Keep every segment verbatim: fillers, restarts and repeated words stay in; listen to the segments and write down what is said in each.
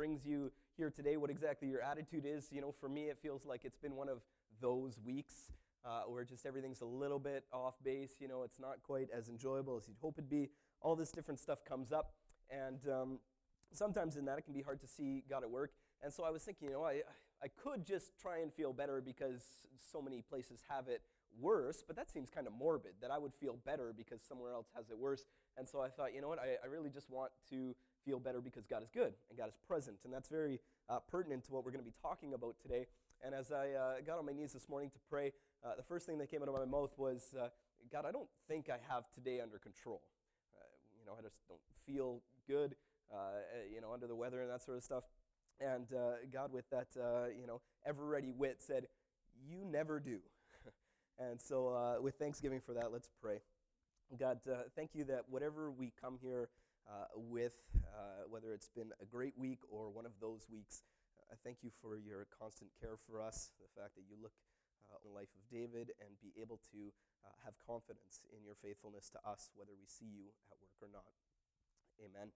brings you here today, what exactly your attitude is. You know, for me, it feels like it's been one of those weeks uh, where just everything's a little bit off base. You know, it's not quite as enjoyable as you'd hope it'd be. All this different stuff comes up, and um, sometimes in that it can be hard to see God at work. And so I was thinking, you know, I I could just try and feel better because so many places have it worse, but that seems kind of morbid, that I would feel better because somewhere else has it worse. And so I thought, you know what, I, I really just want to feel better because God is good and God is present. And that's very uh, pertinent to what we're going to be talking about today. And as I uh, got on my knees this morning to pray, uh, the first thing that came out of my mouth was, uh, God, I don't think I have today under control. Uh, you know, I just don't feel good, uh, you know, under the weather and that sort of stuff. And uh, God, with that, uh, you know, ever-ready wit, said, you never do. And so uh, with thanksgiving for that, let's pray. God, uh, thank you that whatever we come here uh, with, uh, whether it's been a great week or one of those weeks, I thank you for your constant care for us, the fact that you look uh, on the life of David and be able to uh, have confidence in your faithfulness to us, whether we see you at work or not. Amen.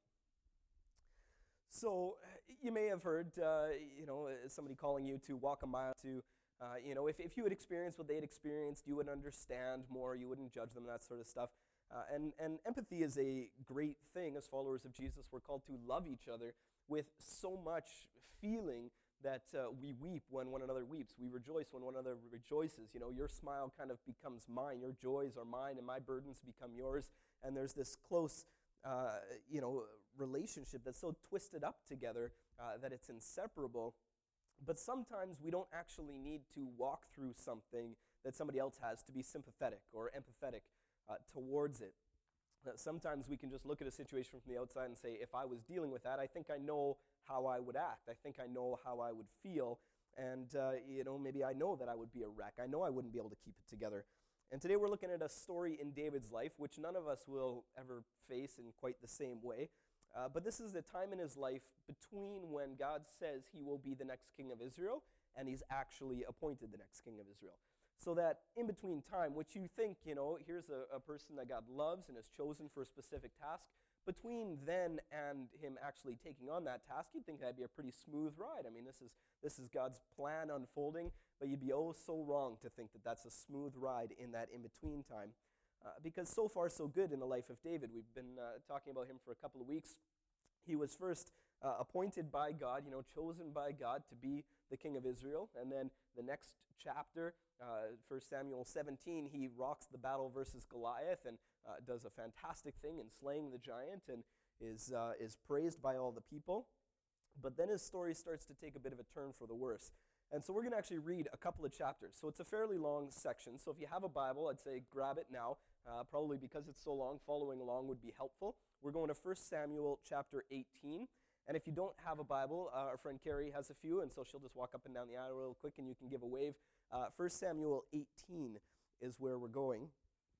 So you may have heard, uh, you know, somebody calling you to walk a mile to Uh, you know, if, if you had experienced what they'd experienced, you would understand more, you wouldn't judge them, that sort of stuff. Uh, and, and empathy is a great thing. As followers of Jesus, we're called to love each other with so much feeling that uh, we weep when one another weeps. We rejoice when one another rejoices. You know, your smile kind of becomes mine, your joys are mine, and my burdens become yours. And there's this close, uh, you know, relationship that's so twisted up together uh, that it's inseparable. But sometimes we don't actually need to walk through something that somebody else has to be sympathetic or empathetic uh, towards it. Uh, sometimes we can just look at a situation from the outside and say, if I was dealing with that, I think I know how I would act. I think I know how I would feel. And, uh, you know, maybe I know that I would be a wreck. I know I wouldn't be able to keep it together. And today we're looking at a story in David's life, which none of us will ever face in quite the same way. Uh, but this is the time in his life between when God says he will be the next king of Israel and he's actually appointed the next king of Israel. So that in-between time, which you think, you know, here's a, a person that God loves and has chosen for a specific task, between then and him actually taking on that task, you'd think that'd be a pretty smooth ride. I mean, this is this is God's plan unfolding, but you'd be oh so wrong to think that that's a smooth ride in that in-between time. Uh, because so far so good in the life of David. We've been uh, talking about him for a couple of weeks. He was first uh, appointed by God, you know, chosen by God to be the king of Israel. And then the next chapter, uh, First Samuel seventeen, he rocks the battle versus Goliath and uh, does a fantastic thing in slaying the giant and is uh, is praised by all the people. But then his story starts to take a bit of a turn for the worse. And so we're going to actually read a couple of chapters. So it's a fairly long section. So if you have a Bible, I'd say grab it now. Uh, probably because it's so long, following along would be helpful. We're going to First Samuel chapter eighteen. And if you don't have a Bible, uh, our friend Carrie has a few, and so she'll just walk up and down the aisle real quick and you can give a wave. Uh, First Samuel eighteen is where we're going.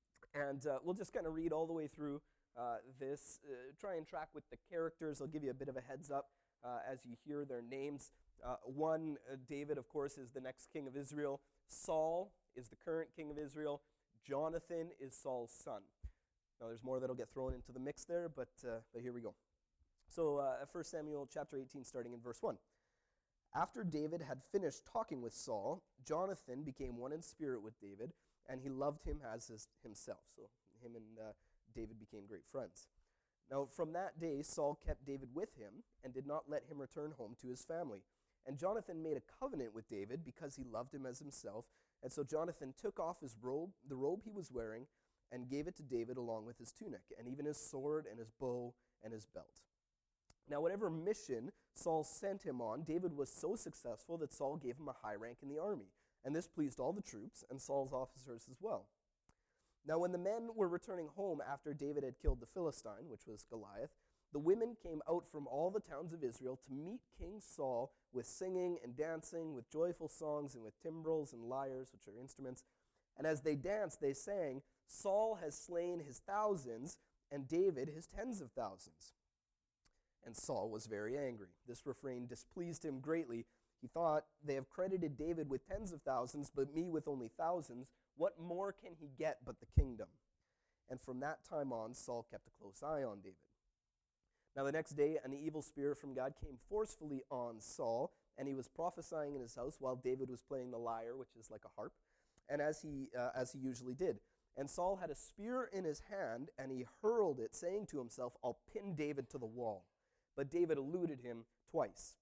And uh, we'll just kind of read all the way through uh, this, uh, try and track with the characters. I'll give you a bit of a heads up uh, as you hear their names. Uh, one, uh, David, of course, is the next king of Israel. Saul is the current king of Israel. Jonathan is Saul's son. Now, there's more that'll get thrown into the mix there, but uh, but here we go. So, uh, First Samuel chapter eighteen, starting in verse one. After David had finished talking with Saul, Jonathan became one in spirit with David, and he loved him as his, himself. So, him and uh, David became great friends. Now, from that day, Saul kept David with him and did not let him return home to his family. And Jonathan made a covenant with David because he loved him as himself. And so Jonathan took off his robe, the robe he was wearing, and gave it to David along with his tunic, and even his sword and his bow and his belt. Now, whatever mission Saul sent him on, David was so successful that Saul gave him a high rank in the army. And this pleased all the troops and Saul's officers as well. Now, when the men were returning home after David had killed the Philistine, which was Goliath, the women came out from all the towns of Israel to meet King Saul with singing and dancing, with joyful songs and with timbrels and lyres, which are instruments. And as they danced, they sang, Saul has slain his thousands, and David his tens of thousands. And Saul was very angry. This refrain displeased him greatly. He thought, they have credited David with tens of thousands, but me with only thousands. What more can he get but the kingdom? And from that time on, Saul kept a close eye on David. Now the next day, an evil spirit from God came forcefully on Saul, and he was prophesying in his house while David was playing the lyre, which is like a harp, and as he uh, as he usually did. And Saul had a spear in his hand, and he hurled it, saying to himself, "I'll pin David to the wall." But David eluded him twice.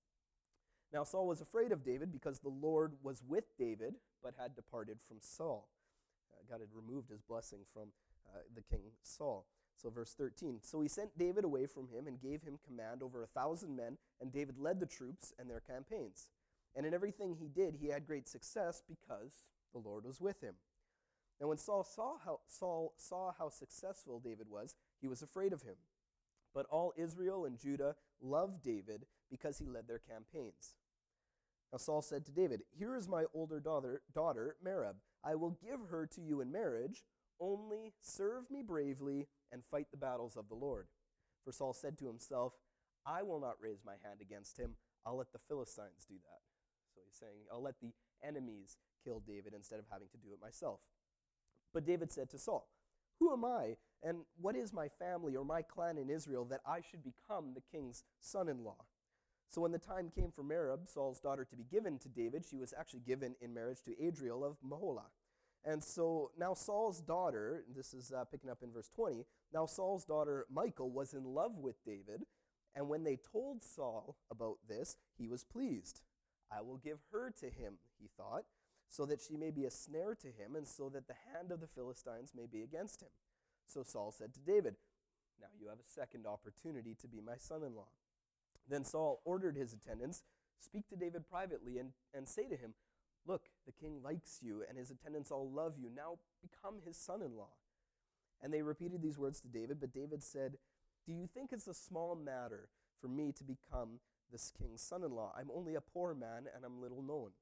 Now Saul was afraid of David because the Lord was with David, but had departed from Saul. Uh, God had removed his blessing from uh, the king Saul. So verse thirteen, so he sent David away from him and gave him command over a thousand men, and David led the troops and their campaigns. And in everything he did, he had great success because the Lord was with him. Now when Saul saw how, Saul saw how successful David was, he was afraid of him. But all Israel and Judah loved David because he led their campaigns. Now Saul said to David, "Here is my older daughter, daughter Merab. I will give her to you in marriage. Only serve me bravely and fight the battles of the Lord." For Saul said to himself, "I will not raise my hand against him. I'll let the Philistines do that." So he's saying, I'll let the enemies kill David instead of having to do it myself. But David said to Saul, "Who am I, and what is my family or my clan in Israel that I should become the king's son-in-law?" So when the time came for Merab, Saul's daughter, to be given to David, she was actually given in marriage to Adriel of Meholah. And so now Saul's daughter, this is uh, picking up in verse twenty, now Saul's daughter Michal was in love with David, and when they told Saul about this, he was pleased. "I will give her to him," he thought, "so that she may be a snare to him, and so that the hand of the Philistines may be against him." So Saul said to David, "Now you have a second opportunity to be my son-in-law." Then Saul ordered his attendants, "Speak to David privately and, and say to him, 'Look, the king likes you, and his attendants all love you. Now become his son-in-law.'" And they repeated these words to David, but David said, "Do you think it's a small matter for me to become this king's son-in-law? I'm only a poor man, and I'm little known."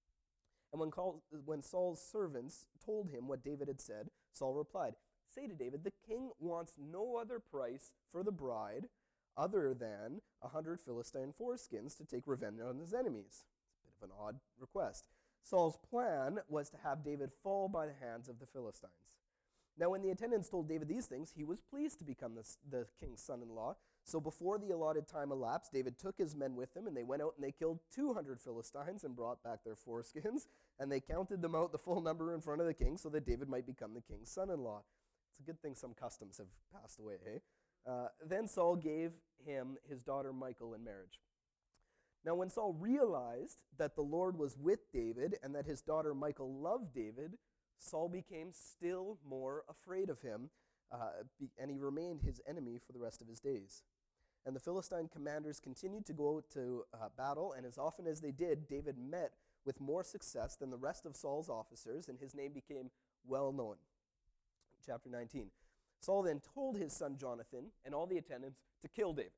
And when, call, when Saul's servants told him what David had said, Saul replied, "Say to David, the king wants no other price for the bride other than a hundred Philistine foreskins to take revenge on his enemies." It's a bit of an odd request. Saul's plan was to have David fall by the hands of the Philistines. Now when the attendants told David these things, he was pleased to become the, the king's son-in-law. So before the allotted time elapsed, David took his men with him, and they went out and they killed two hundred Philistines and brought back their foreskins, and they counted them out, the full number, in front of the king, so that David might become the king's son-in-law. It's a good thing some customs have passed away, eh? Uh, then Saul gave him his daughter Michal in marriage. Now when Saul realized that the Lord was with David and that his daughter Michal loved David, Saul became still more afraid of him, uh, be, and he remained his enemy for the rest of his days. And the Philistine commanders continued to go to uh, battle, and as often as they did, David met with more success than the rest of Saul's officers, and his name became well known. Chapter nineteen. Saul then told his son Jonathan and all the attendants to kill David.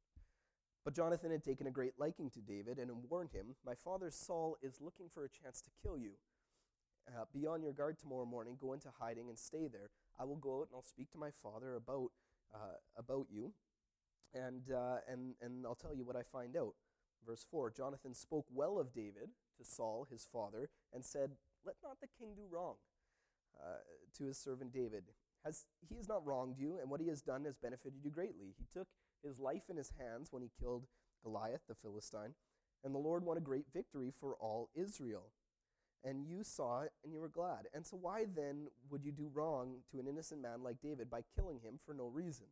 But Jonathan had taken a great liking to David and warned him, "My father Saul is looking for a chance to kill you. Uh, be on your guard tomorrow morning, go into hiding and stay there. I will go out and I'll speak to my father about uh, about you, and, uh, and, and I'll tell you what I find out." Verse four, Jonathan spoke well of David to Saul, his father, and said, "Let not the king do wrong uh, to his servant David. Has, he has not wronged you, and what he has done has benefited you greatly. He took his life in his hands when he killed Goliath the Philistine, and the Lord won a great victory for all Israel. And you saw it, and you were glad. And so why then would you do wrong to an innocent man like David by killing him for no reason?"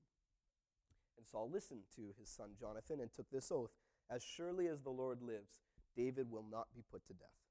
And Saul listened to his son Jonathan and took this oath, "As surely as the Lord lives, David will not be put to death."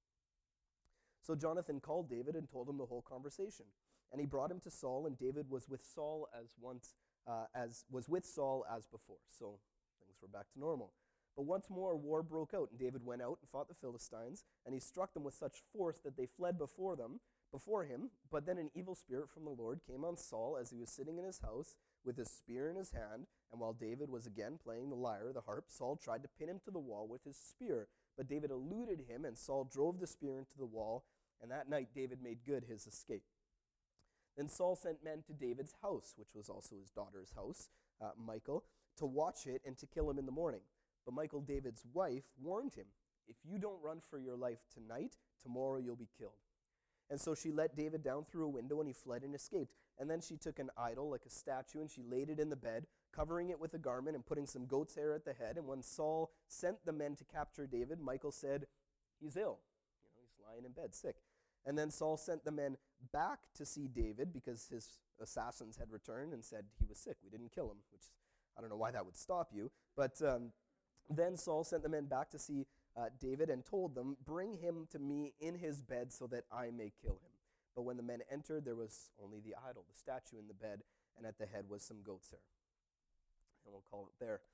So Jonathan called David and told him the whole conversation. And he brought him to Saul, and David was with Saul as once uh, as was with Saul as before. So things were back to normal. But once more war broke out, and David went out and fought the Philistines, and he struck them with such force that they fled before them, before him. But then an evil spirit from the Lord came on Saul as he was sitting in his house with his spear in his hand, and while David was again playing the lyre, the harp, Saul tried to pin him to the wall with his spear. But David eluded him, and Saul drove the spear into the wall, and that night David made good his escape. Then Saul sent men to David's house, which was also his daughter's house, uh, Michal, to watch it and to kill him in the morning. But Michal, David's wife, warned him, "If you don't run for your life tonight, tomorrow you'll be killed." And so she let David down through a window, and he fled and escaped. And then she took an idol, like a statue, and she laid it in the bed, covering it with a garment and putting some goat's hair at the head. And when Saul sent the men to capture David, Michal said, he's ill. You know, he's lying in bed, sick. And then Saul sent the men back to see David because his assassins had returned and said he was sick. We didn't kill him, which I don't know why that would stop you. But um, then Saul sent the men back to see uh, David and told them, bring him to me in his bed so that I may kill him. But when the men entered, there was only the idol, the statue in the bed, and at the head was some goat's hair. And we'll call it there.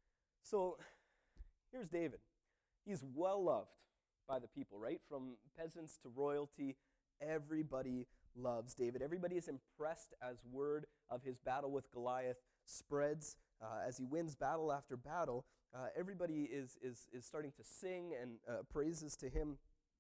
So here's David. He's well loved by the people, right? From peasants to royalty, everybody loves David. Everybody is impressed as word of his battle with Goliath spreads. Uh, as he wins battle after battle, uh, everybody is, is, is starting to sing and uh, praises to him.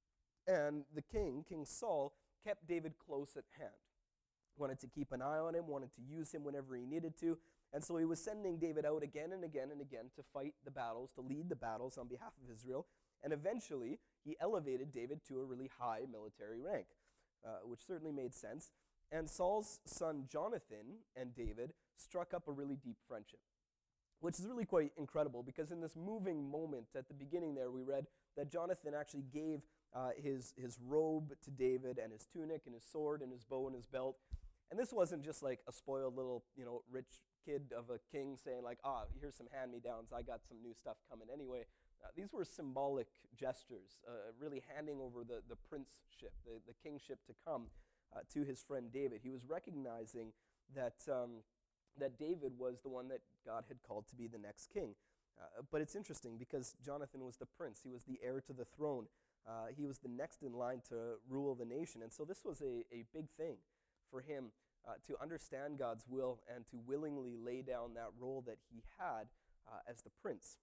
And the king, King Saul, kept David close at hand. Wanted to keep an eye on him, wanted to use him whenever he needed to. And so he was sending David out again and again and again to fight the battles, to lead the battles on behalf of Israel. And eventually, he elevated David to a really high military rank, uh, which certainly made sense. And Saul's son Jonathan and David struck up a really deep friendship, which is really quite incredible because in this moving moment at the beginning there, we read that Jonathan actually gave uh, his, his robe to David and his tunic and his sword and his bow and his belt. And this wasn't just like a spoiled little, you know, rich kid of a king saying like, ah, here's some hand-me-downs, I got some new stuff coming anyway. Uh, these were symbolic gestures, uh, really handing over the, the princeship, the, the kingship to come uh, to his friend David. He was recognizing that, um, that David was the one that God had called to be the next king. Uh, but it's interesting because Jonathan was the prince. He was the heir to the throne. Uh, he was the next in line to rule the nation. And so this was a, a big thing for him uh, to understand God's will and to willingly lay down that role that he had uh, as the prince.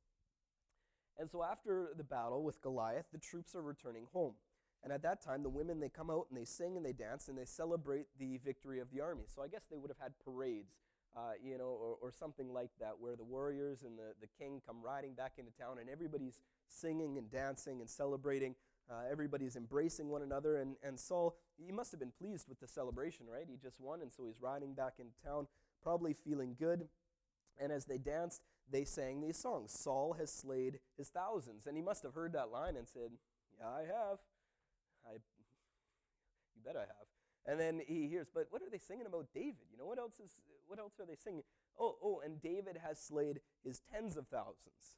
And so after the battle with Goliath, the troops are returning home. And at that time, the women, they come out and they sing and they dance and they celebrate the victory of the army. So I guess they would have had parades, uh, you know, or, or something like that, where the warriors and the, the king come riding back into town and everybody's singing and dancing and celebrating. Uh, everybody's embracing one another. And, and Saul, he must have been pleased with the celebration, right? He just won, and so he's riding back into town, probably feeling good. And as they danced, they sang these songs. Saul has slayed his thousands. And he must have heard that line and said, yeah, I have. I, you bet I have. And then he hears, but what are they singing about David? You know, what else is, what else are they singing? Oh, oh, and David has slayed his tens of thousands.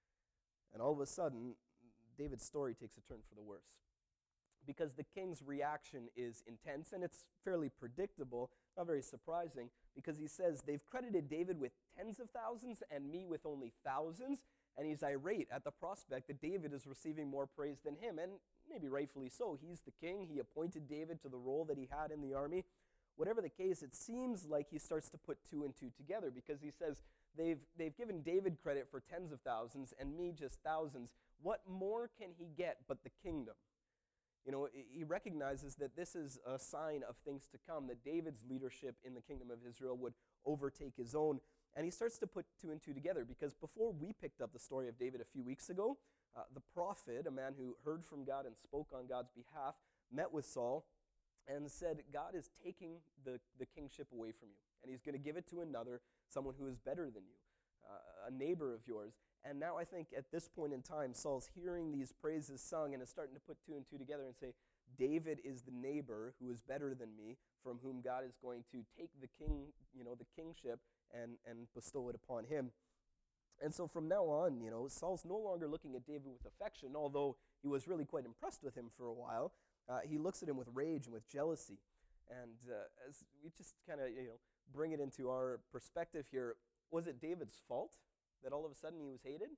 And all of a sudden, David's story takes a turn for the worse. Because the king's reaction is intense, and it's fairly predictable, not very surprising, because he says, they've credited David with tens of thousands and me with only thousands, and he's irate at the prospect that David is receiving more praise than him, and maybe rightfully so. He's the king. He appointed David to the role that he had in the army. Whatever the case, it seems like he starts to put two and two together, because he says, they've, they've given David credit for tens of thousands and me just thousands. What more can he get but the kingdom? You know, he recognizes that this is a sign of things to come, that David's leadership in the kingdom of Israel would overtake his own. And he starts to put two and two together, because before we picked up the story of David a few weeks ago, uh, the prophet, a man who heard from God and spoke on God's behalf, met with Saul and said, God is taking the, the kingship away from you, and he's going to give it to another, someone who is better than you, uh, a neighbor of yours. And now I think at this point in time, Saul's hearing these praises sung and is starting to put two and two together and say, David is the neighbor who is better than me, from whom God is going to take the king, you know, the kingship and, and bestow it upon him. And so from now on, you know, Saul's no longer looking at David with affection, although he was really quite impressed with him for a while. Uh, he looks at him with rage and with jealousy. And uh, as we just kind of, you know, bring it into our perspective here, was it David's fault that all of a sudden he was hated?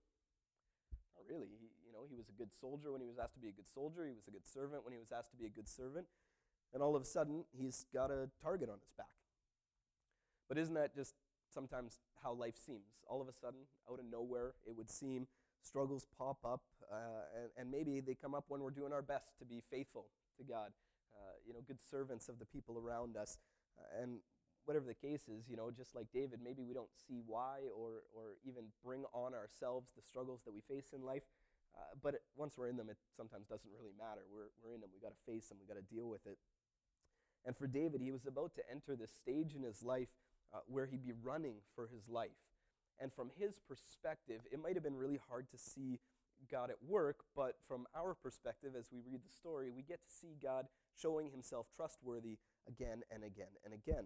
Not really. He, you know, he was a good soldier when he was asked to be a good soldier. He was a good servant when he was asked to be a good servant. And all of a sudden, he's got a target on his back. But isn't that just sometimes how life seems? All of a sudden, out of nowhere, it would seem, struggles pop up, uh, and, and maybe they come up when we're doing our best to be faithful to God, uh, you know, good servants of the people around us. Uh, and whatever the case is, you know, just like David, maybe we don't see why or or even bring on ourselves the struggles that we face in life. Uh, but it, once we're in them, it sometimes doesn't really matter. We're, we're in them. We got to face them. We got to deal with it. And for David, he was about to enter this stage in his life uh, where he'd be running for his life. And from his perspective, it might have been really hard to see God at work, but from our perspective, as we read the story, we get to see God showing himself trustworthy again and again and again.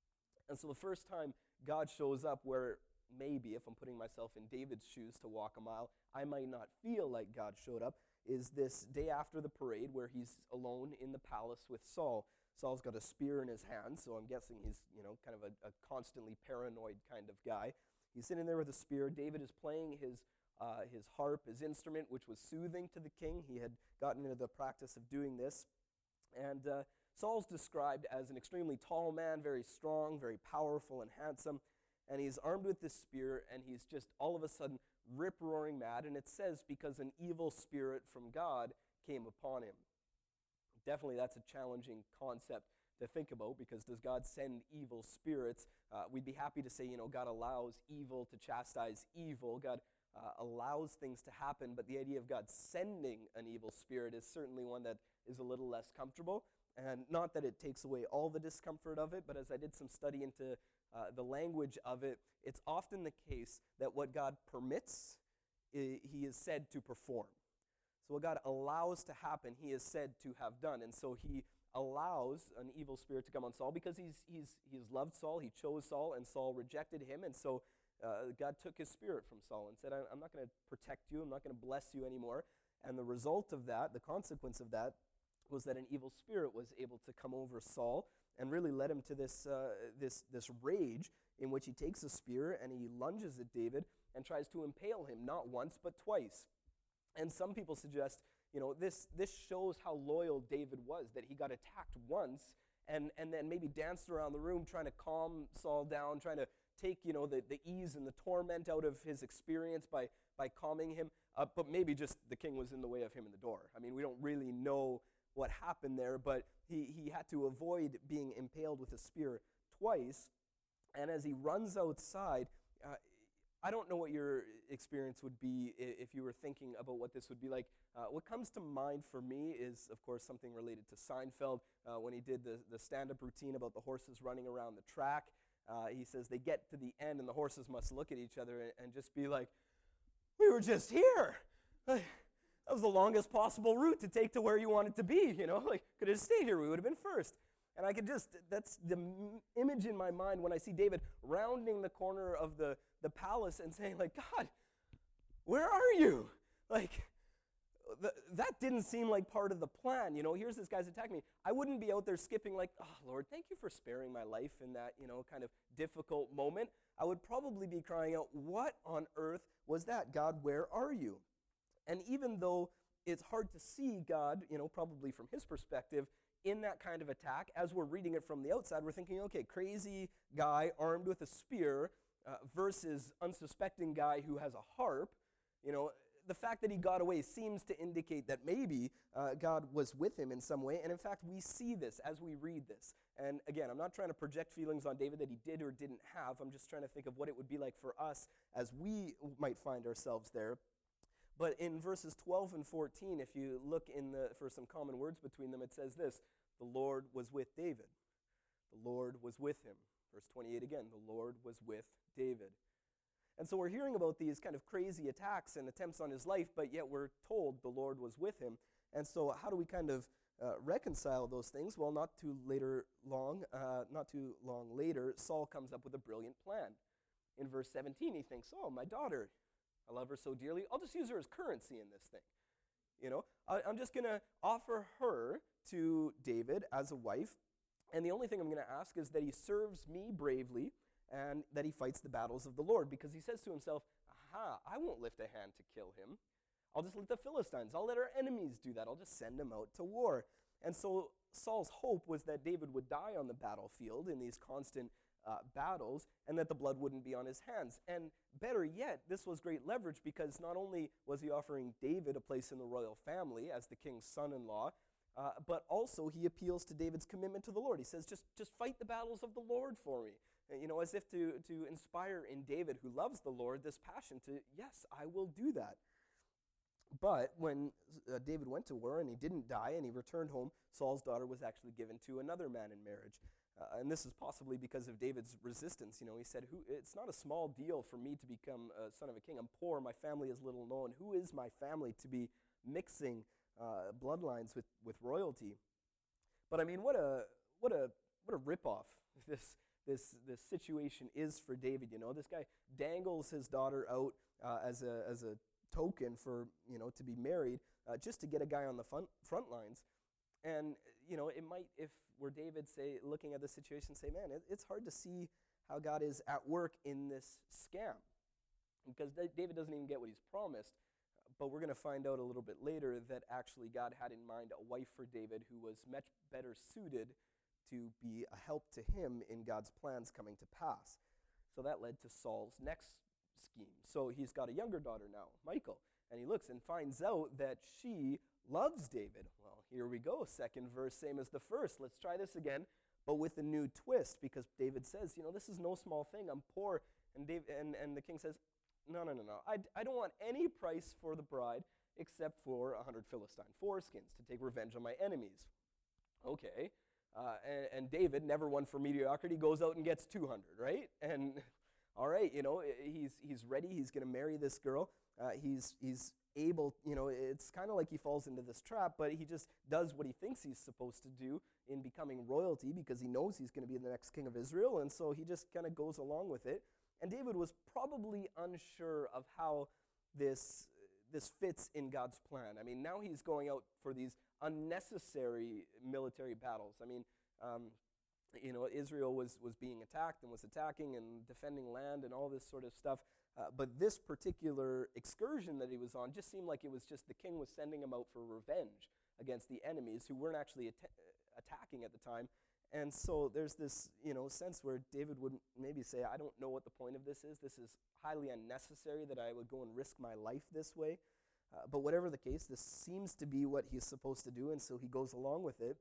And so the first time God shows up where maybe, if I'm putting myself in David's shoes to walk a mile, I might not feel like God showed up, is this day after the parade where he's alone in the palace with Saul. Saul's got a spear in his hand, so I'm guessing he's, you know, kind of a, a constantly paranoid kind of guy. He's sitting there with a spear. David is playing his uh, his harp, his instrument, which was soothing to the king. He had gotten into the practice of doing this. And uh, Saul's described as an extremely tall man, very strong, very powerful and handsome. And he's armed with this spear, and he's just all of a sudden rip-roaring mad. And it says because an evil spirit from God came upon him. Definitely that's a challenging concept to think about, because does God send evil spirits? Uh, we'd be happy to say, you know, God allows evil to chastise evil. God uh, allows things to happen, but the idea of God sending an evil spirit is certainly one that is a little less comfortable. And not that it takes away all the discomfort of it, but as I did some study into uh, the language of it, it's often the case that what God permits, I- he is said to perform. So what God allows to happen, he is said to have done. And so he allows an evil spirit to come on Saul because he's he's he's loved Saul. He chose Saul, and Saul rejected him. And so uh, God took his spirit from Saul and said, I'm not going to protect you. I'm not going to bless you anymore. And the result of that, the consequence of that, was that an evil spirit was able to come over Saul and really led him to this uh, this this rage in which he takes a spear and he lunges at David and tries to impale him, not once but twice. And some people suggest, you know, this this shows how loyal David was, that he got attacked once and, and then maybe danced around the room trying to calm Saul down, trying to take, you know, the, the ease and the torment out of his experience by, by calming him. Uh, but maybe just the king was in the way of him in the door. I mean, we don't really know what happened there, but he, he had to avoid being impaled with a spear twice. And as he runs outside, uh, I don't know what your experience would be if you were thinking about what this would be like. Uh, what comes to mind for me is, of course, something related to Seinfeld. Uh, when he did the, the stand-up routine about the horses running around the track, uh, he says they get to the end and the horses must look at each other and, and just be like, we were just here. That was the longest possible route to take to where you wanted to be, you know? Like, could have stayed here, we would have been first. And I could just, that's the m- image in my mind when I see David rounding the corner of the, the palace and saying, like, God, where are you? Like, th- that didn't seem like part of the plan. You know, here's this guy's attacking me. I wouldn't be out there skipping like, oh, Lord, thank you for sparing my life in that, you know, kind of difficult moment. I would probably be crying out, what on earth was that? God, where are you? And even though it's hard to see God, you know, probably from his perspective, in that kind of attack, as we're reading it from the outside, we're thinking, okay, crazy guy armed with a spear uh, versus unsuspecting guy who has a harp. You know, the fact that he got away seems to indicate that maybe uh, God was with him in some way. And in fact, we see this as we read this. And again, I'm not trying to project feelings on David that he did or didn't have. I'm just trying to think of what it would be like for us as we might find ourselves there. But in verses twelve and fourteen, if you look in the for some common words between them, it says this: the Lord was with David. The Lord was with him. Verse twenty-eight again, the Lord was with David. And so we're hearing about these kind of crazy attacks and attempts on his life, but yet we're told the Lord was with him. And so how do we kind of uh, reconcile those things? Well, not too later long, uh, not too long later, Saul comes up with a brilliant plan. In verse seventeen, he thinks, oh, my daughter, I love her so dearly, I'll just use her as currency in this thing. You know, I, I'm just going to offer her to David as a wife, and the only thing I'm going to ask is that he serves me bravely and that he fights the battles of the Lord, because he says to himself, aha, I won't lift a hand to kill him. I'll just let the Philistines, I'll let our enemies do that. I'll just send them out to war. And so Saul's hope was that David would die on the battlefield in these constant uh, battles, and that the blood wouldn't be on his hands. And better yet, this was great leverage, because not only was he offering David a place in the royal family as the king's son-in-law, uh, but also he appeals to David's commitment to the Lord. He says, just, just fight the battles of the Lord for me. You know, as if to, to inspire in David, who loves the Lord, this passion to, yes, I will do that. But when uh, David went to war and he didn't die and he returned home, Saul's daughter was actually given to another man in marriage. Uh, and this is possibly because of David's resistance. You know, he said, "Who? It's not a small deal for me to become a son of a king. I'm poor. My family is little known. Who is my family to be mixing uh, bloodlines with, with royalty?" But I mean, what a what a what a ripoff this this this situation is for David. You know, this guy dangles his daughter out uh, as a as a token for, you know, to be married, uh, just to get a guy on the front front lines. And, you know, it might, if we're David, say, looking at the situation, say, man, it, it's hard to see how God is at work in this scam. Because David doesn't even get what he's promised. But we're going to find out a little bit later that actually God had in mind a wife for David who was much better suited to be a help to him in God's plans coming to pass. So that led to Saul's next scheme. So he's got a younger daughter now, Michal, and he looks and finds out that she loves David. Well, here we go, second verse, same as the first. Let's try this again, but with a new twist, because David says, you know, this is no small thing. I'm poor. And Dave, and, and the king says, no, no, no, no. I, I don't want any price for the bride except for a hundred Philistine foreskins to take revenge on my enemies. Okay. Uh, and, and David, never one for mediocrity, goes out and gets two hundred, right? And all right, you know, he's he's ready. He's going to marry this girl. Uh, he's he's able, you know, it's kind of like he falls into this trap, but he just does what he thinks he's supposed to do in becoming royalty because he knows he's going to be the next king of Israel, and so he just kind of goes along with it. And David was probably unsure of how this this fits in God's plan. I mean, now he's going out for these unnecessary military battles. I mean, um, you know, Israel was, was being attacked and was attacking and defending land and all this sort of stuff. Uh, but this particular excursion that he was on just seemed like it was just the king was sending him out for revenge against the enemies who weren't actually at- attacking at the time. And so there's this, you know, sense where David would maybe say, I don't know what the point of this is. This is highly unnecessary that I would go and risk my life this way. Uh, but whatever the case, this seems to be what he's supposed to do, and so he goes along with it.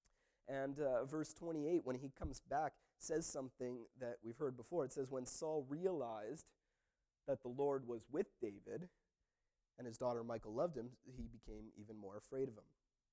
And uh, verse twenty-eight, when he comes back, says something that we've heard before. It says, when Saul realized that the Lord was with David and his daughter Michal loved him, he became even more afraid of him.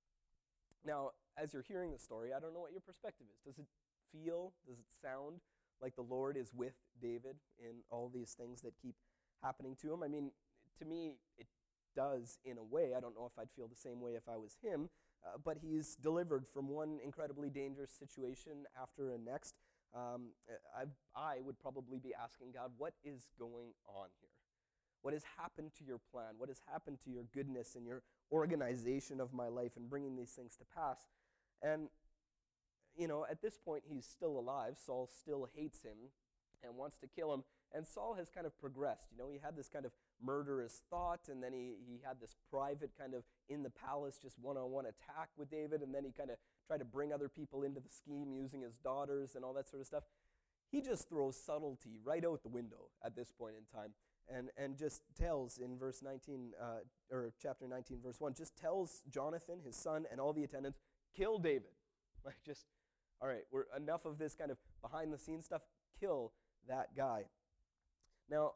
Now, as you're hearing the story, I don't know what your perspective is. Does it feel, does it sound like the Lord is with David in all these things that keep happening to him? I mean, to me, it does in a way. I don't know if I'd feel the same way if I was him, uh, but he's delivered from one incredibly dangerous situation after a next. Um, I, I would probably be asking God, what is going on here? What has happened to your plan? What has happened to your goodness and your organization of my life and bringing these things to pass? And, you know, at this point, he's still alive. Saul still hates him and wants to kill him. And Saul has kind of progressed. You know, he had this kind of murderous thought, and then he, he had this private kind of in the palace, just one-on-one attack with David, and then he kind of tried to bring other people into the scheme using his daughters and all that sort of stuff. He just throws subtlety right out the window at this point in time. And and just tells in verse nineteen, uh, or chapter nineteen, verse one, just tells Jonathan, his son, and all the attendants, kill David. Like just, all right, we're enough of this kind of behind-the-scenes stuff. Kill that guy. Now,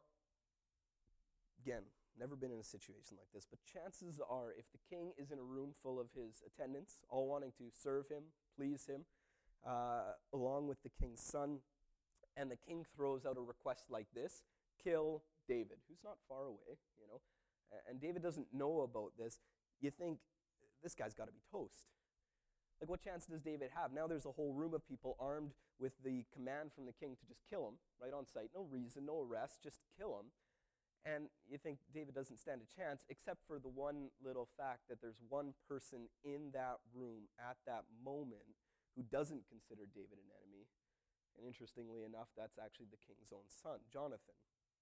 again, never been in a situation like this, but chances are if the king is in a room full of his attendants, all wanting to serve him, please him, uh, along with the king's son, and the king throws out a request like this, kill David, who's not far away, you know, and David doesn't know about this, you think, this guy's got to be toast. Like, what chance does David have? Now there's a whole room of people armed with the command from the king to just kill him, right on sight. No reason, no arrest, just kill him. And you think David doesn't stand a chance, except for the one little fact that there's one person in that room at that moment who doesn't consider David an enemy. And interestingly enough, that's actually the king's own son, Jonathan.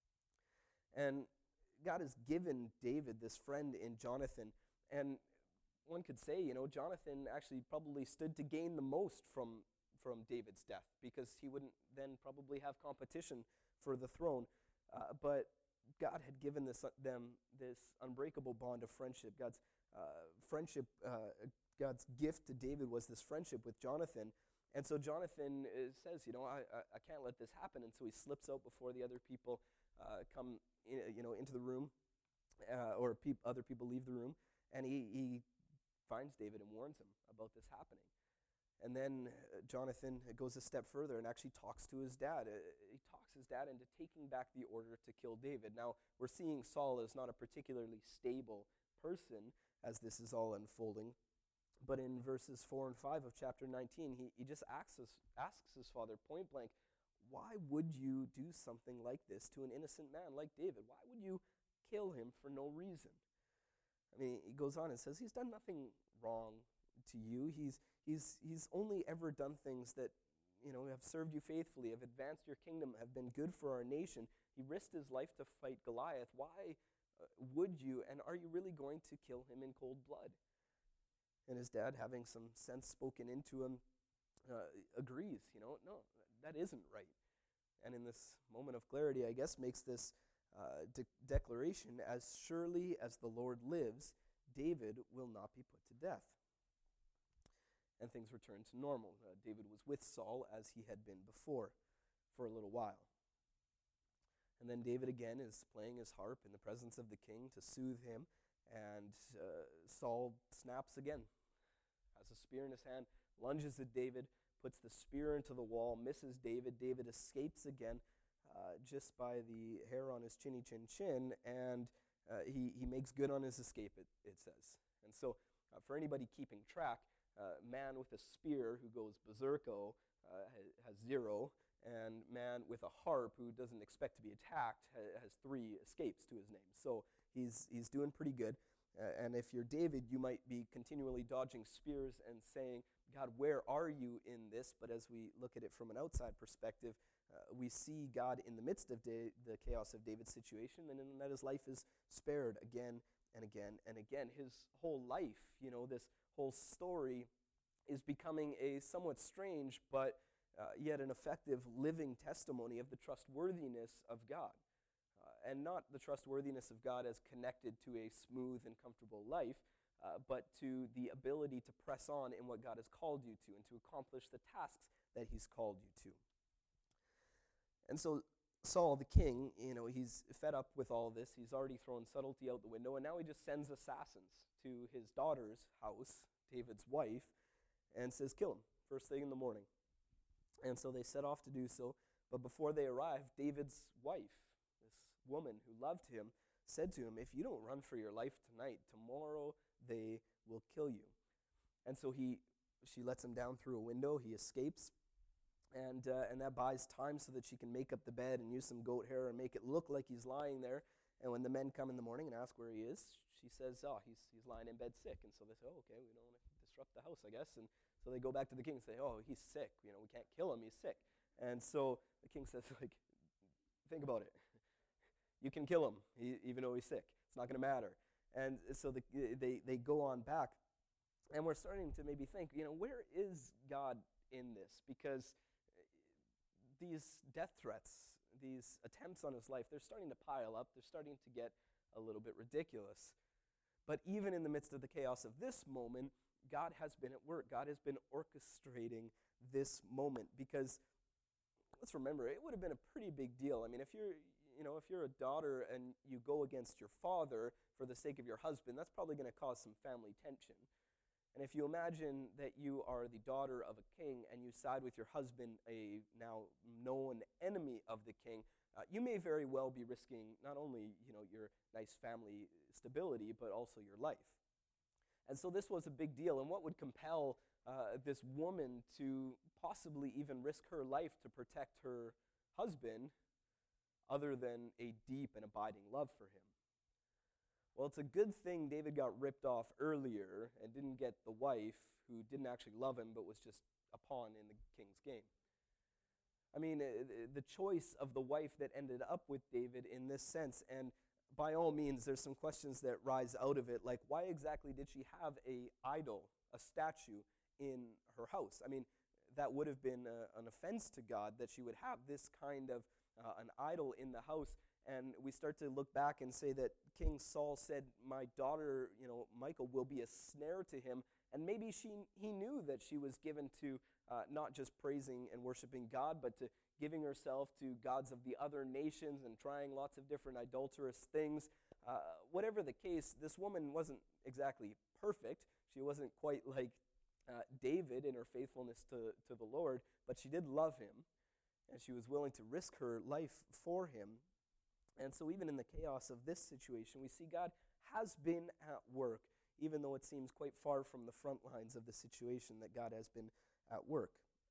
And God has given David this friend in Jonathan. And one could say, you know, Jonathan actually probably stood to gain the most from, from David's death, because he wouldn't then probably have competition for the throne. Uh, but God had given this, uh, them this unbreakable bond of friendship. God's uh, friendship, uh, God's gift to David was this friendship with Jonathan. And so Jonathan uh, says, you know, I, I, I can't let this happen. And so he slips out before the other people uh, come in, you know, into the room. uh, or peop other people leave the room, and he, he finds David and warns him about this happening. And then uh, Jonathan goes a step further and actually talks to his dad. Uh, he talks his dad into taking back the order to kill David. Now, we're seeing Saul as not a particularly stable person as this is all unfolding. But in verses four and five of chapter nineteen, he, he just asks his, asks his father point blank, why would you do something like this to an innocent man like David? Why would you kill him for no reason? I mean, he goes on and says, he's done nothing wrong to you. He's he's he's only ever done things that, you know, have served you faithfully, have advanced your kingdom, have been good for our nation. He risked his life to fight Goliath. Why uh, would you, and are you really going to kill him in cold blood? And his dad, having some sense spoken into him, uh, agrees, you know, no, that isn't right. And in this moment of clarity, I guess, makes this uh, de- declaration, as surely as the Lord lives, David will not be put to death. And things returned to normal. Uh, David was with Saul as he had been before for a little while. And then David again is playing his harp in the presence of the king to soothe him, and uh, Saul snaps again, has a spear in his hand, lunges at David, puts the spear into the wall, misses David. David escapes again uh, just by the hair on his chinny chin chin, and uh, he, he makes good on his escape, it, it says. And so uh, for anybody keeping track, uh, man with a spear who goes berserko uh, has, has zero, and man with a harp who doesn't expect to be attacked ha- has three escapes to his name. So he's, he's doing pretty good. Uh, and if you're David, you might be continually dodging spears and saying, God, where are you in this? But as we look at it from an outside perspective, uh, we see God in the midst of da- the chaos of David's situation, and in that his life is spared again and again and again. His whole life, you know, this whole story is becoming a somewhat strange but uh, yet an effective living testimony of the trustworthiness of God. Uh, and not the trustworthiness of God as connected to a smooth and comfortable life, uh, but to the ability to press on in what God has called you to and to accomplish the tasks that he's called you to. And so Saul, the king, you know, he's fed up with all of this. He's already thrown subtlety out the window, and now he just sends assassins to his daughter's house, David's wife, and says, kill him, first thing in the morning. And so they set off to do so, but before they arrived, David's wife, woman who loved him, said to him, if you don't run for your life tonight, tomorrow they will kill you. And so he, she lets him down through a window. He escapes, and uh, and that buys time so that she can make up the bed and use some goat hair and make it look like he's lying there. And when the men come in the morning and ask where he is, she says, oh, he's he's lying in bed sick. And so they say, oh, okay, we don't want to disrupt the house, I guess. And so they go back to the king and say, oh, he's sick. You know, we can't kill him. He's sick. And so the king says, like, think about it. You can kill him, he, even though he's sick. It's not going to matter. And so the, they, they go on back. And we're starting to maybe think, you know, where is God in this? Because these death threats, these attempts on his life, they're starting to pile up. They're starting to get a little bit ridiculous. But even in the midst of the chaos of this moment, God has been at work. God has been orchestrating this moment. Because let's remember, it would have been a pretty big deal. I mean, if you're... You know, if you're a daughter and you go against your father for the sake of your husband, that's probably going to cause some family tension. And if you imagine that you are the daughter of a king and you side with your husband, a now known enemy of the king, uh, you may very well be risking not only, you know, your nice family stability, but also your life. And so this was a big deal. And what would compel uh, this woman to possibly even risk her life to protect her husband other than a deep and abiding love for him? Well, it's a good thing David got ripped off earlier and didn't get the wife who didn't actually love him but was just a pawn in the king's game. I mean, the choice of the wife that ended up with David in this sense, and by all means, there's some questions that rise out of it, like why exactly did she have a idol, a statue, in her house? I mean, that would have been a, an offense to God that she would have this kind of Uh, an idol in the house. And we start to look back and say that King Saul said, my daughter, you know, Michal, will be a snare to him. And maybe she he knew that she was given to uh, not just praising and worshiping God, but to giving herself to gods of the other nations and trying lots of different idolatrous things. uh, whatever the case, this woman wasn't exactly perfect. She wasn't quite like uh, David in her faithfulness to, to the Lord, but she did love him, and she was willing to risk her life for him. And so even in the chaos of this situation, we see God has been at work, even though it seems quite far from the front lines of the situation, that God has been at work.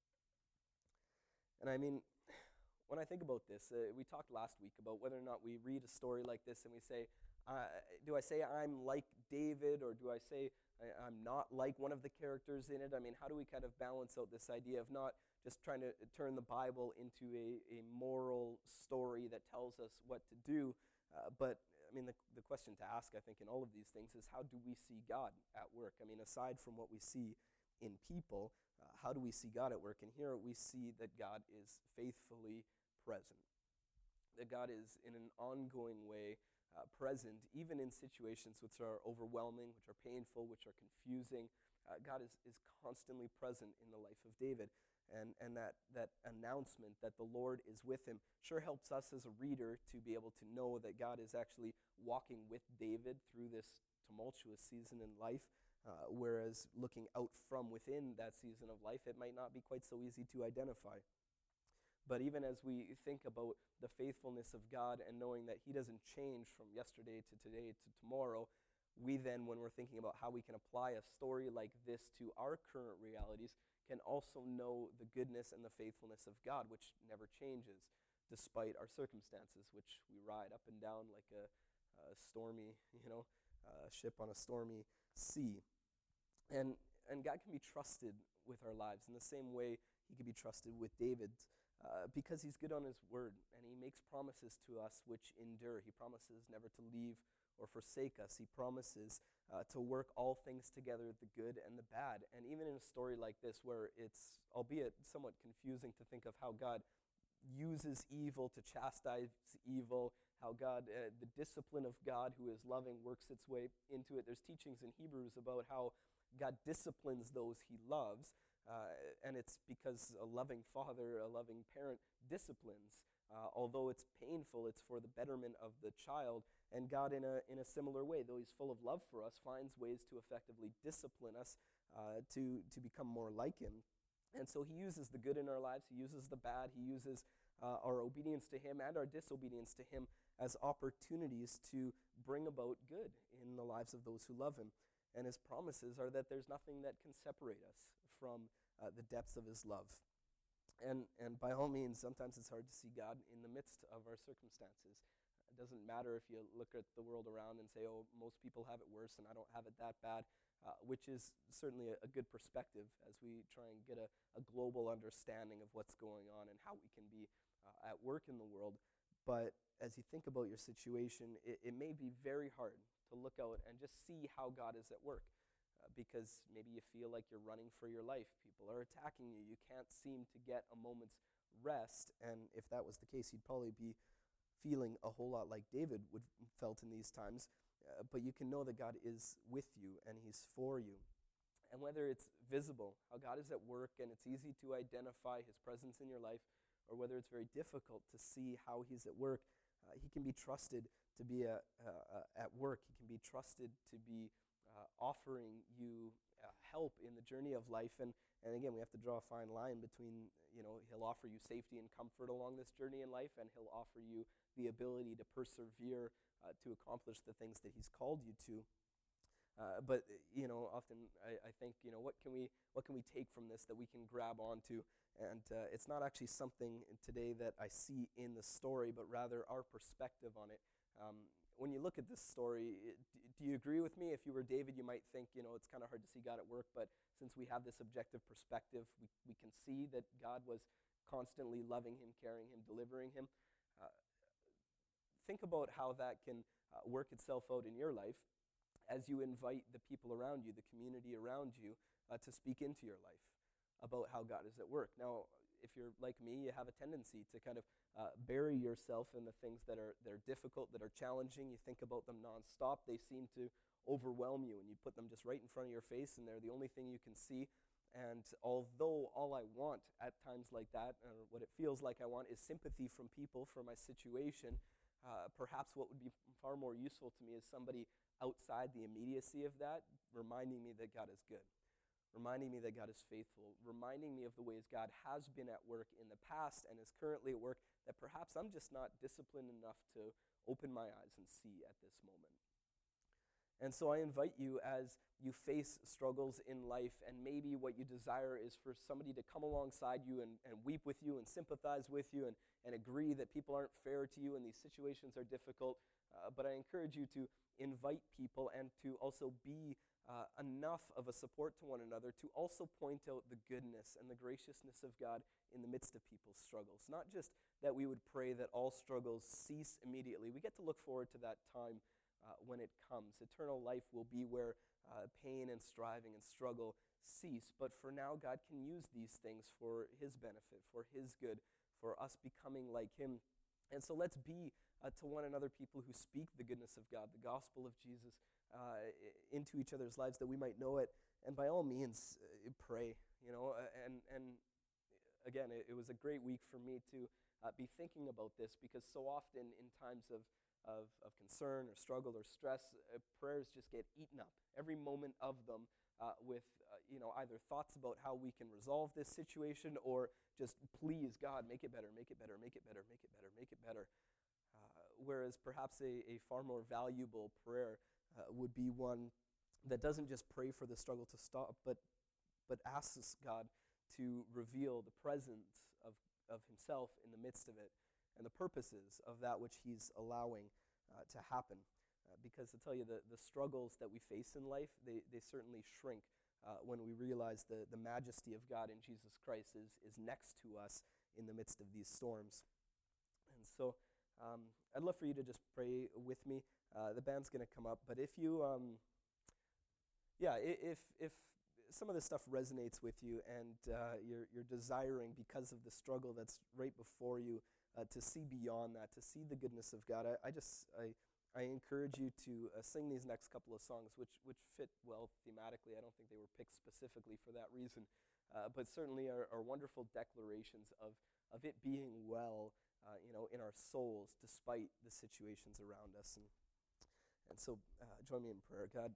And I mean, when I think about this, uh, we talked last week about whether or not we read a story like this and we say, uh, do I say I'm like David, or do I say I, I'm not like one of the characters in it? I mean, how do we kind of balance out this idea of not just trying to turn the Bible into a, a moral story that tells us what to do, uh, but I mean, the, the question to ask, I think, in all of these things is, how do we see God at work? I mean, aside from what we see in people, uh, how do we see God at work? And here we see that God is faithfully present, that God is in an ongoing way uh, present, even in situations which are overwhelming, which are painful, which are confusing. Uh, God is, is constantly present in the life of David. And, and that, that announcement that the Lord is with him sure helps us as a reader to be able to know that God is actually walking with David through this tumultuous season in life, uh, whereas looking out from within that season of life, it might not be quite so easy to identify. But even as we think about the faithfulness of God and knowing that he doesn't change from yesterday to today to tomorrow, we then, when we're thinking about how we can apply a story like this to our current realities, can also know the goodness and the faithfulness of God, which never changes despite our circumstances, which we ride up and down like a, a stormy, you know, uh, ship on a stormy sea. And and God can be trusted with our lives in the same way he can be trusted with David, uh, because he's good on his word, and he makes promises to us which endure. He promises never to leave or forsake us. He promises uh, to work all things together, the good and the bad. And even in a story like this, where it's, albeit somewhat confusing to think of how God uses evil to chastise evil, how God, uh, the discipline of God who is loving works its way into it. There's teachings in Hebrews about how God disciplines those he loves, uh, and it's because a loving father, a loving parent disciplines. Uh, although it's painful, it's for the betterment of the child. And God, in a in a similar way, though he's full of love for us, finds ways to effectively discipline us uh, to, to become more like him. And so he uses the good in our lives, he uses the bad, he uses uh, our obedience to him and our disobedience to him as opportunities to bring about good in the lives of those who love him. And his promises are that there's nothing that can separate us from uh, the depths of his love. And and by all means, sometimes it's hard to see God in the midst of our circumstances. It doesn't matter if you look at the world around and say, oh, most people have it worse and I don't have it that bad, uh, which is certainly a, a good perspective as we try and get a, a global understanding of what's going on and how we can be uh, at work in the world. But as you think about your situation, it, it may be very hard to look out and just see how God is at work. Uh, because maybe you feel like you're running for your life. People are attacking you. You can't seem to get a moment's rest. And if that was the case, you'd probably be feeling a whole lot like David would felt in these times. Uh, but you can know that God is with you and he's for you. And whether it's visible, how God is at work and it's easy to identify his presence in your life, or whether it's very difficult to see how he's at work, uh, he can be trusted to be a, uh, uh, at work. He can be trusted to be Uh, offering you uh, help in the journey of life. And, and again, we have to draw a fine line between, you know, he'll offer you safety and comfort along this journey in life, and he'll offer you the ability to persevere uh, to accomplish the things that he's called you to. Uh, but, you know, often I, I think, you know, what can we what can we take from this that we can grab onto? And uh, it's not actually something today that I see in the story, but rather our perspective on it. Um, when you look at this story, it, do you agree with me? If you were David, you might think, you know, it's kind of hard to see God at work, but since we have this objective perspective, we, we can see that God was constantly loving him, carrying him, delivering him. Uh, think about how that can uh, work itself out in your life as you invite the people around you, the community around you, uh, to speak into your life about how God is at work. Now, if you're like me, you have a tendency to kind of uh, bury yourself in the things that are that are difficult, that are challenging. You think about them nonstop. They seem to overwhelm you, and you put them just right in front of your face, and they're the only thing you can see. And although all I want at times like that, or what it feels like I want, is sympathy from people for my situation, Uh, perhaps what would be far more useful to me is somebody outside the immediacy of that, reminding me that God is good, reminding me that God is faithful, reminding me of the ways God has been at work in the past and is currently at work that perhaps I'm just not disciplined enough to open my eyes and see at this moment. And so I invite you, as you face struggles in life, and maybe what you desire is for somebody to come alongside you and, and weep with you and sympathize with you and, and agree that people aren't fair to you and these situations are difficult. Uh, but I encourage you to invite people and to also be uh, enough of a support to one another to also point out the goodness and the graciousness of God in the midst of people's struggles. Not just that we would pray that all struggles cease immediately. We get to look forward to that time Uh, when it comes. Eternal life will be where uh, pain and striving and struggle cease. But for now, God can use these things for his benefit, for his good, for us becoming like him. And so let's be uh, to one another people who speak the goodness of God, the gospel of Jesus, uh, into each other's lives that we might know it. And by all means, uh, pray. You know, uh, and and again, it, it was a great week for me to uh, be thinking about this, because so often in times of Of, of concern or struggle or stress, uh, prayers just get eaten up, every moment of them, uh, with uh, you know either thoughts about how we can resolve this situation, or just, please God, make it better, make it better, make it better, make it better, make it better. Uh, whereas perhaps a, a far more valuable prayer uh, would be one that doesn't just pray for the struggle to stop, but but asks God to reveal the presence of, of himself in the midst of it, and the purposes of that which he's allowing uh, to happen. Uh, because to tell you, the, the struggles that we face in life, they, they certainly shrink uh, when we realize the, the majesty of God in Jesus Christ is, is next to us in the midst of these storms. And so um, I'd love for you to just pray with me. Uh, the band's going to come up, but if you, um, yeah, if if some of this stuff resonates with you, and uh, you're, you're desiring, because of the struggle that's right before you, Uh, to see beyond that, to see the goodness of God, I, I just I, I encourage you to uh, sing these next couple of songs, which which fit well thematically. I don't think they were picked specifically for that reason, uh, but certainly are, are wonderful declarations of of it being well, uh, you know, in our souls despite the situations around us. And and so, uh, join me in prayer. God,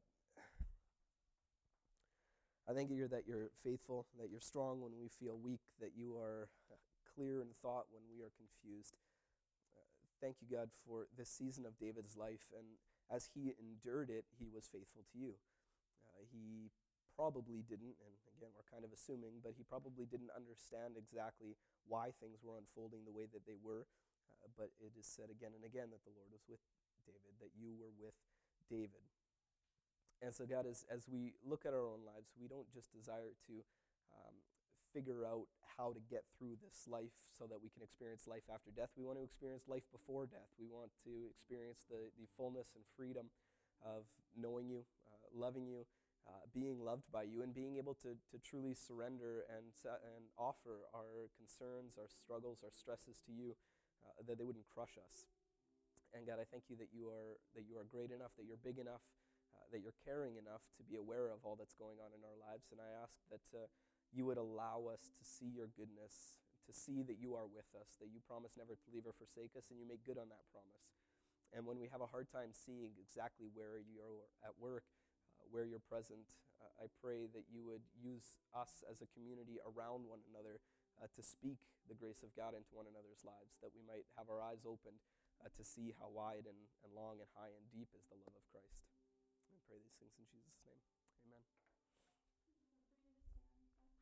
I thank you that you're faithful, that you're strong when we feel weak, that you are Uh, clear in thought when we are confused. Uh, thank you, God, for this season of David's life, and as he endured it, he was faithful to you. Uh, he probably didn't, and again, we're kind of assuming, but he probably didn't understand exactly why things were unfolding the way that they were, uh, but it is said again and again that the Lord was with David, that you were with David. And so, God, as, as we look at our own lives, we don't just desire to um, figure out how to get through this life so that we can experience life after death. We want to experience life before death. We want to experience the, the fullness and freedom of knowing you, uh, loving you, uh, being loved by you, and being able to, to truly surrender and, and offer our concerns, our struggles, our stresses to you, uh, that they wouldn't crush us. And God, I thank you that you are that you are great enough, that you're big enough, uh, that you're caring enough to be aware of all that's going on in our lives. And I ask that uh, you would allow us to see your goodness, to see that you are with us, that you promise never to leave or forsake us, and you make good on that promise. And when we have a hard time seeing exactly where you're at work, uh, where you're present, uh, I pray that you would use us as a community around one another uh, to speak the grace of God into one another's lives, that we might have our eyes opened uh, to see how wide and, and long and high and deep is the love of Christ. I pray these things in Jesus' name. Amen.